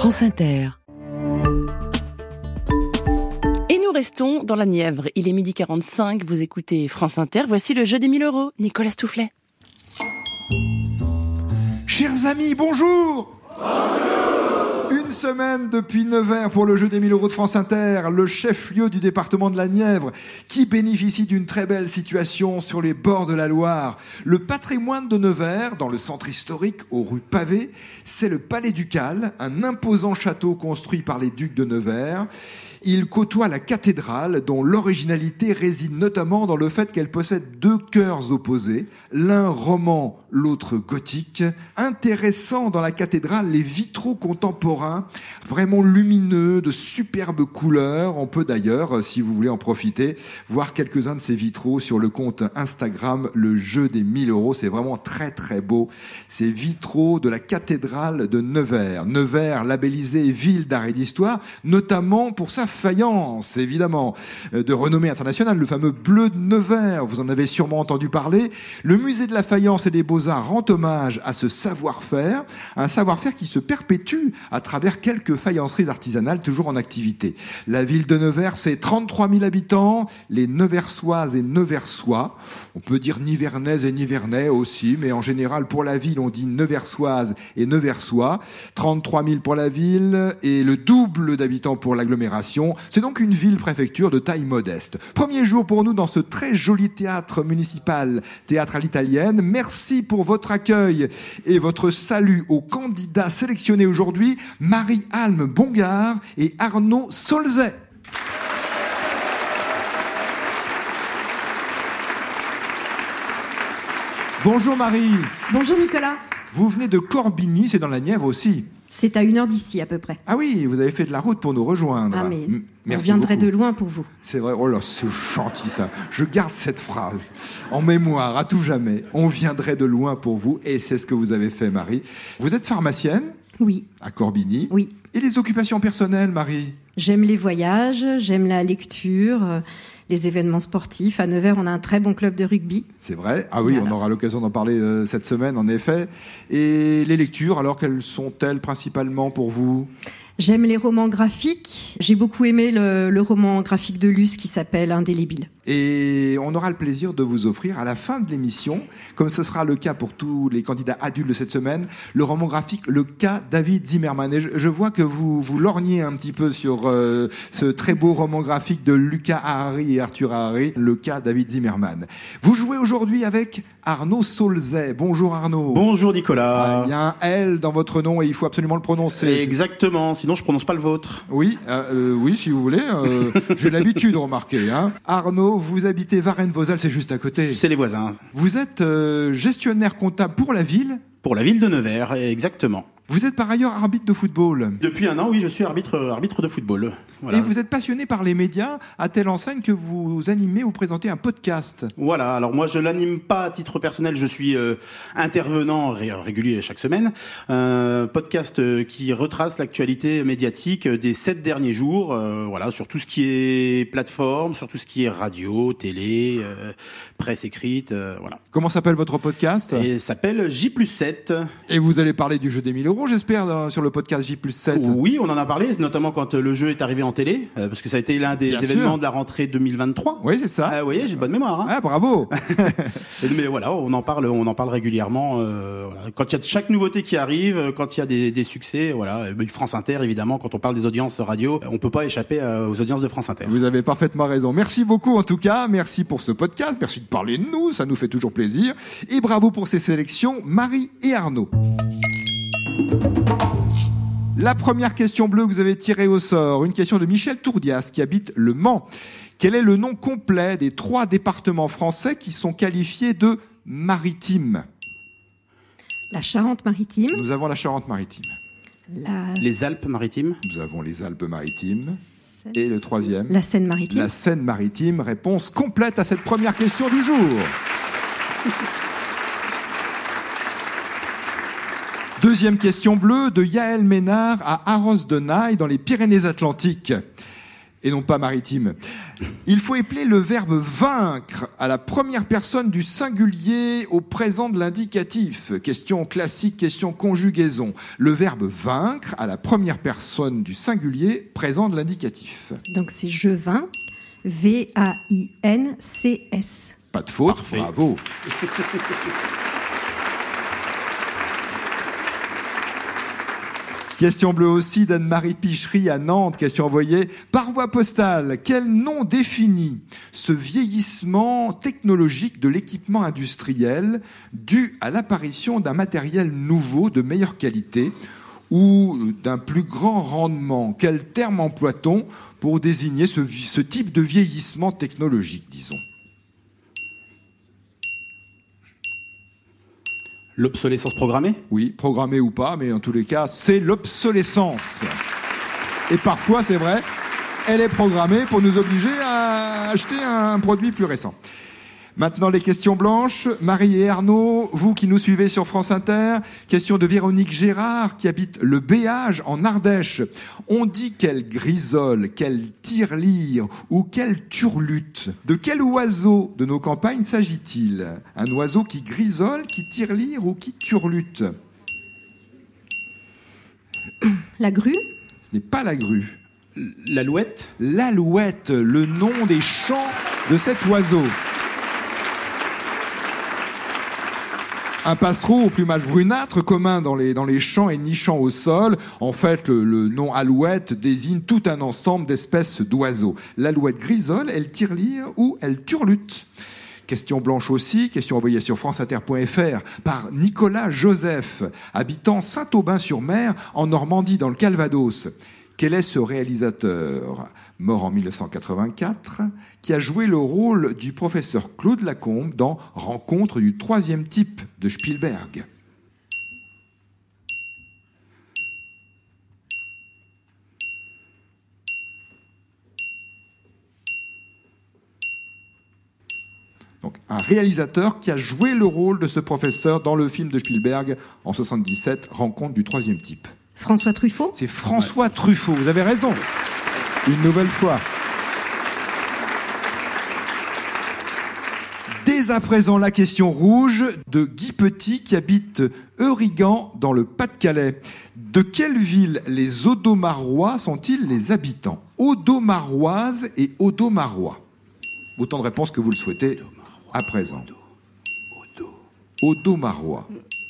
France Inter. Et nous restons dans la Nièvre. Il est 12h45, vous écoutez France Inter. Voici le jeu des 1000 €. Nicolas Stoufflet. Chers amis, bonjour. Une semaine depuis Nevers pour le jeu des 1000 € de France Inter, le chef-lieu du département de la Nièvre, qui bénéficie d'une très belle situation sur les bords de la Loire. Le patrimoine de Nevers, dans le centre historique, aux rues pavées, c'est le Palais ducal, un imposant château construit par les ducs de Nevers. Il côtoie la cathédrale, dont l'originalité réside notamment dans le fait qu'elle possède deux chœurs opposés, l'un roman, l'autre gothique. Intéressant dans la cathédrale, les vitraux contemporains, vraiment lumineux, de superbes couleurs. On peut d'ailleurs, si vous voulez en profiter, voir quelques-uns de ces vitraux sur le compte Instagram, le jeu des 1000 €. C'est vraiment très très beau. Ces vitraux de la cathédrale de Nevers. Nevers, labellisé ville d'art et d'histoire, notamment pour sa faïence, évidemment, de renommée internationale, le fameux bleu de Nevers. Vous en avez sûrement entendu parler. Le musée de la faïence et des beaux-arts rend hommage à ce savoir-faire, un savoir-faire qui se perpétue à travers quelques faïenceries artisanales toujours en activité. La ville de Nevers, c'est 33 000 habitants, les Neversoises et Neversois. On peut dire Nivernaises et Nivernais aussi, mais en général, pour la ville, on dit Neversoises et Neversois. 33 000 pour la ville et le double d'habitants pour l'agglomération. C'est donc une ville-préfecture de taille modeste. Premier jour pour nous dans ce très joli théâtre municipal, théâtre à l'italienne. Merci pour votre accueil et votre salut aux candidats sélectionnés aujourd'hui, Marie-Alme Bongard et Arnaud Solzay. Bonjour Marie. Bonjour Nicolas. Vous venez de Corbigny, c'est dans la Nièvre aussi. C'est à 1 heure d'ici à peu près. Ah oui, vous avez fait de la route pour nous rejoindre. Ah mais merci on viendrait beaucoup. de loin pour vous. C'est vrai, oh là, c'est gentil ça. Je garde cette phrase en mémoire à tout jamais. On viendrait de loin pour vous et c'est ce que vous avez fait, Marie. Vous êtes pharmacienne ? Oui. À Corbigny ? Oui. Et les occupations personnelles, Marie ? J'aime les voyages, j'aime la lecture, les événements sportifs. À Nevers, on a un très bon club de rugby. C'est vrai. Ah oui, voilà. On aura l'occasion d'en parler cette semaine, en effet. Et les lectures, alors, quelles sont-elles principalement pour vous ? J'aime les romans graphiques. J'ai beaucoup aimé le roman graphique de Luce qui s'appelle Indélébile. Et on aura le plaisir de vous offrir à la fin de l'émission, comme ce sera le cas pour tous les candidats adultes de cette semaine, le roman graphique Le cas David Zimmerman. Et je vois que vous lorgnez un petit peu sur ce très beau roman graphique de Lucas Harari et Arthur Harari, Le cas David Zimmerman. Vous jouez aujourd'hui avec Arnaud Solzay. Bonjour Arnaud. Bonjour Nicolas. Il y a un L dans votre nom et il faut absolument le prononcer. Exactement, sinon je prononce pas le vôtre. Oui, oui, si vous voulez. J'ai l'habitude de remarquer. Arnaud, vous habitez Varennes-Vauzelles, c'est juste à côté. C'est les voisins. Vous êtes gestionnaire comptable pour la ville ? Pour la ville de Nevers, exactement. Vous êtes par ailleurs arbitre de football. Depuis 1 an, oui, je suis arbitre de football. Voilà. Et vous êtes passionné par les médias, à telle enseigne que vous animez ou présentez un podcast. Voilà, alors moi je l'anime pas à titre personnel, je suis intervenant régulier chaque semaine. Un podcast qui retrace l'actualité médiatique des 7 derniers jours, voilà, sur tout ce qui est plateforme, sur tout ce qui est radio, télé, presse écrite, voilà. Comment s'appelle votre podcast ? Et s'appelle J+7. Et vous allez parler du jeu des 1000 €, j'espère, sur le podcast J+7. Oui, on en a parlé, notamment quand le jeu est arrivé en télé, parce que ça a été l'un des événements de la rentrée 2023. Oui, c'est ça. Vous voyez, j'ai bonne mémoire. Ah, bravo. Mais voilà, on en parle régulièrement. Voilà. Quand il y a chaque nouveauté qui arrive, quand il y a des succès, voilà. France Inter, évidemment, quand on parle des audiences radio, on peut pas échapper aux audiences de France Inter. Vous avez parfaitement raison. Merci beaucoup, en tout cas. Merci pour ce podcast. Merci de parler de nous. Ça nous fait toujours plaisir. Et bravo pour ces sélections, Marie et Arnaud. La première question bleue que vous avez tirée au sort, une question de Michel Tourdias qui habite Le Mans. Quel est le nom complet des 3 départements français qui sont qualifiés de maritimes ? La Charente-Maritime. Nous avons la Charente-Maritime. Les Alpes-Maritimes. Nous avons les Alpes-Maritimes. Et le troisième ? La Seine-Maritime. La Seine-Maritime. Réponse complète à cette première question du jour. Deuxième question bleue de Yaël Ménard à Arros de Naï dans les Pyrénées-Atlantiques. et non pas maritime. Il faut épeler le verbe vaincre à la première personne du singulier au présent de l'indicatif. Question classique, question conjugaison. Le verbe vaincre à la première personne du singulier présent de l'indicatif. Donc c'est je vainc, V-A-I-N-C-S. Pas de faute, Parfait. bravo. Question bleue aussi d'Anne-Marie Pichery à Nantes. Question envoyée par voie postale. Quel nom définit ce vieillissement technologique de l'équipement industriel dû à l'apparition d'un matériel nouveau de meilleure qualité ou d'un plus grand rendement? Quel terme emploie-t-on pour désigner ce type de vieillissement technologique, disons? L'obsolescence programmée ? Oui, programmée ou pas, mais en tous les cas, c'est l'obsolescence. Et parfois, c'est vrai, elle est programmée pour nous obliger à acheter un produit plus récent. Maintenant, les questions blanches. Marie et Arnaud, vous qui nous suivez sur France Inter, question de Véronique Gérard qui habite le Béage en Ardèche. On dit qu'elle grisole, qu'elle tirelire ou qu'elle turlute. De quel oiseau de nos campagnes s'agit-il? Un oiseau qui grisole, qui tirelire ou qui turlute? La grue? Ce n'est pas la grue. L'alouette ? L'alouette, le nom des chants de cet oiseau. Un passereau au plumage brunâtre commun dans les champs et nichant au sol. En fait, le nom alouette désigne tout un ensemble d'espèces d'oiseaux. L'alouette grisole, elle tirelire ou elle turlute. Question blanche aussi, question envoyée sur franceinter.fr par Nicolas Joseph, habitant Saint-Aubin-sur-Mer en Normandie dans le Calvados. Quel est ce réalisateur, mort en 1984, qui a joué le rôle du professeur Claude Lacombe dans Rencontre du troisième type de Spielberg? Donc, un réalisateur qui a joué le rôle de ce professeur dans le film de Spielberg en 1977, Rencontre du troisième type. François Truffaut? C'est François Truffaut, vous avez raison. Une nouvelle fois. Dès à présent, la question rouge de Guy Petit qui habite Eurigan dans le Pas-de-Calais. De quelle ville les Audomarois sont-ils les habitants? Audomaroises et Audomarois. Autant de réponses que vous le souhaitez à présent. Audomarois.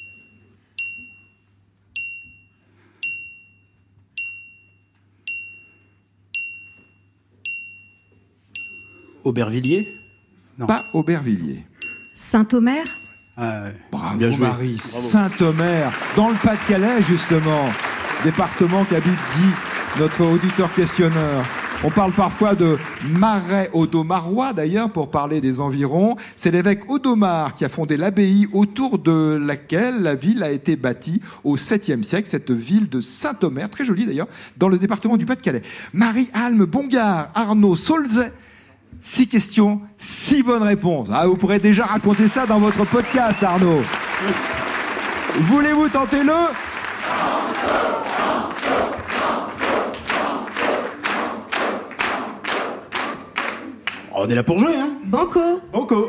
Aubervilliers? Non. Pas Aubervilliers. Saint-Omer? Bravo Bien joué. Marie. Bravo. Saint-Omer, dans le Pas-de-Calais justement, département qu'habite Guy, notre auditeur questionneur. On parle parfois de marais audomarois d'ailleurs pour parler des environs. C'est l'évêque Audomar qui a fondé l'abbaye autour de laquelle la ville a été bâtie au 7e siècle, cette ville de Saint-Omer, très jolie d'ailleurs, dans le département du Pas-de-Calais. Marie-Alme Bongard, Arnaud Saulzet. 6 questions, 6 bonnes réponses. Ah, vous pourrez déjà raconter ça dans votre podcast, Arnaud. Voulez-vous tenter le... On est là pour jouer, hein? Banco! Banco!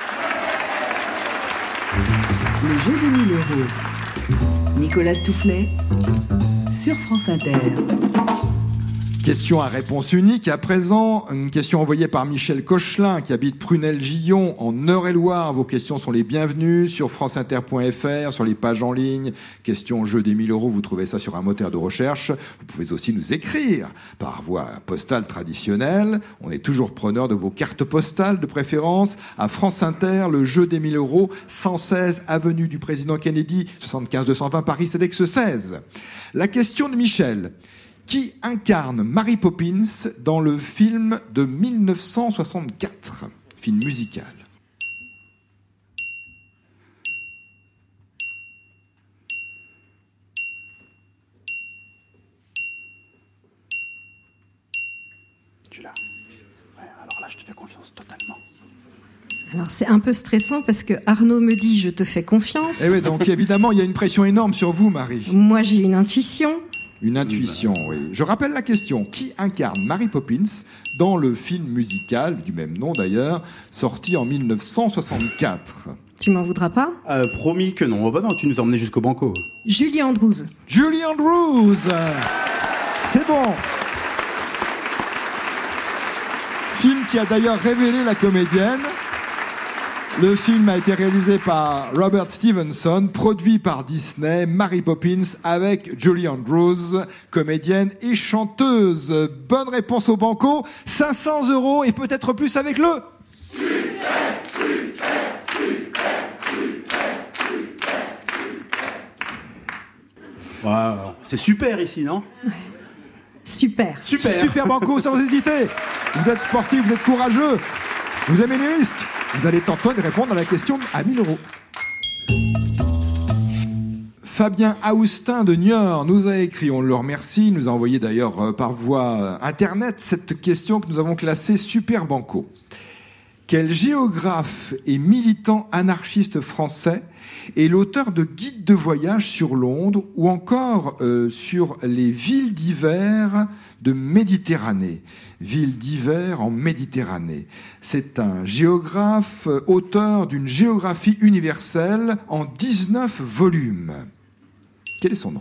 Le jeu des 1000 euros. Nicolas Toufflet sur France Inter. Question à réponse unique. À présent, une question envoyée par Michel Cochelin qui habite Prunel-Gillon en Eure-et-Loire. Vos questions sont les bienvenues sur franceinter.fr, sur les pages en ligne. Question jeu des 1000 euros, vous trouvez ça sur un moteur de recherche. Vous pouvez aussi nous écrire par voie postale traditionnelle. On est toujours preneur de vos cartes postales de préférence. À France Inter, le jeu des 1000 euros, 116 avenue du Président Kennedy, 75 220 Paris, Cedex 16. La question de Michel. Qui incarne Mary Poppins dans le film de 1964, film musical? Tu l'as. Ouais, alors là, je te fais confiance totalement. Alors c'est un peu stressant parce que Arnaud me dit je te fais confiance. Eh oui, donc évidemment, il y a une pression énorme sur vous, Marie. Moi j'ai une intuition. Une intuition, oui. Je rappelle la question. Qui incarne Mary Poppins dans le film musical, du même nom d'ailleurs, sorti en 1964 ? Tu m'en voudras pas ? Promis que non. Oh bah non, tu nous as emmenés jusqu'au banco. Julie Andrews. Julie Andrews. C'est bon. Film qui a d'ailleurs révélé la comédienne. Le film a été réalisé par Robert Stevenson, produit par Disney, Mary Poppins avec Julie Andrews, comédienne et chanteuse. Bonne réponse au banco, 500 € et peut-être plus avec le... Wow. C'est super ici, non ? Super. Super banco sans hésiter. Vous êtes sportif, vous êtes courageux, vous aimez les risques. Vous allez tenter de répondre à la question à 1000 €. Fabien Aoustin de Niort nous a écrit, on le remercie, nous a envoyé d'ailleurs par voie internet cette question que nous avons classée Super Banco. Quel géographe et militant anarchiste français est l'auteur de guides de voyage sur Londres ou encore sur les villes d'hiver de Méditerranée. Villes d'hiver en Méditerranée. C'est un géographe, auteur d'une géographie universelle en 19 volumes. Quel est son nom ?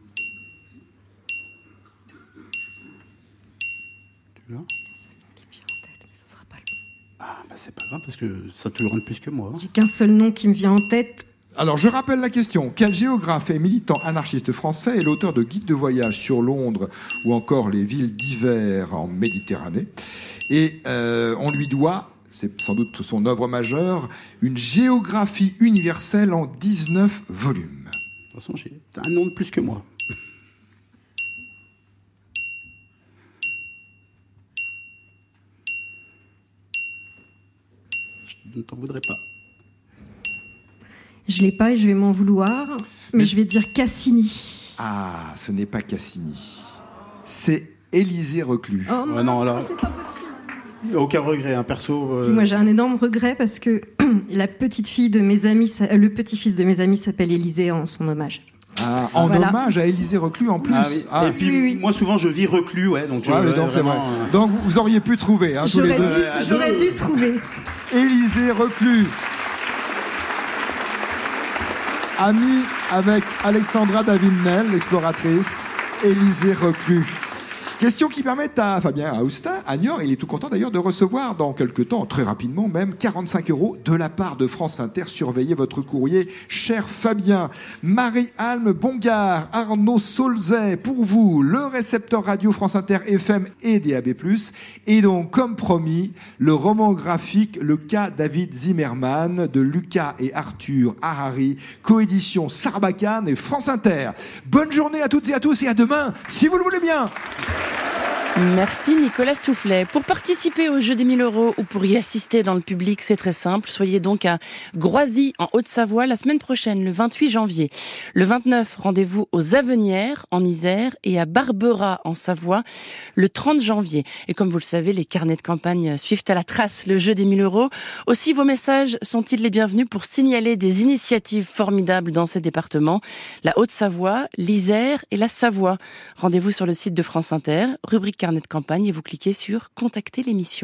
Ah, bah c'est pas grave parce que ça te rend plus que moi. J'ai qu'un seul nom qui me vient en tête. Alors, je rappelle la question. Quel géographe et militant anarchiste français est l'auteur de guides de voyage sur Londres ou encore les villes d'hiver en Méditerranée ? Et on lui doit, c'est sans doute son œuvre majeure, une géographie universelle en 19 volumes. De toute façon, j'ai un nom de plus que moi. Je ne t'en voudrais pas. Je l'ai pas et je vais m'en vouloir, mais je vais dire Cassini. Ah, ce n'est pas Cassini. C'est Élisée Reclus. Oh mince, non, alors... c'est pas possible. Aucun regret, hein, perso. Si, moi j'ai un énorme regret parce que le petit-fils de mes amis s'appelle Élisée en son hommage. Ah, en voilà. hommage à Élisée Reclus en plus. Ah, oui. Ah. Et puis oui. moi souvent je vis reclus, ouais. Donc, Donc c'est vrai. Donc vous auriez pu trouver, hein, tous les deux. J'aurais dû trouver. Élisée Reclus. Amie avec Alexandra David-Nel, l'exploratrice. Élisée Reclus. Question qui permet à Fabien Aoustin, à Niort, il est tout content d'ailleurs de recevoir dans quelques temps, très rapidement même, 45 € de la part de France Inter. Surveillez votre courrier, cher Fabien. Marie-Alme Bongard, Arnaud Saulzet, pour vous, le récepteur radio France Inter FM et DAB+. Et donc, comme promis, le roman graphique Le cas David Zimmerman de Lucas et Arthur Harari, coédition Sarbacane et France Inter. Bonne journée à toutes et à tous et à demain, si vous le voulez bien. Merci Nicolas Stoufflet. Pour participer au jeu des 1000 € ou pour y assister dans le public, c'est très simple. Soyez donc à Groisy, en Haute-Savoie, la semaine prochaine, le 28 janvier. Le 29, rendez-vous aux Avenières, en Isère, et à Barbera, en Savoie, le 30 janvier. Et comme vous le savez, les carnets de campagne suivent à la trace le jeu des 1000 €. Aussi, vos messages sont-ils les bienvenus pour signaler des initiatives formidables dans ces départements, la Haute-Savoie, l'Isère et la Savoie. Rendez-vous sur le site de France Inter, rubrique carnet de campagne, et vous cliquez sur « Contacter l'émission ».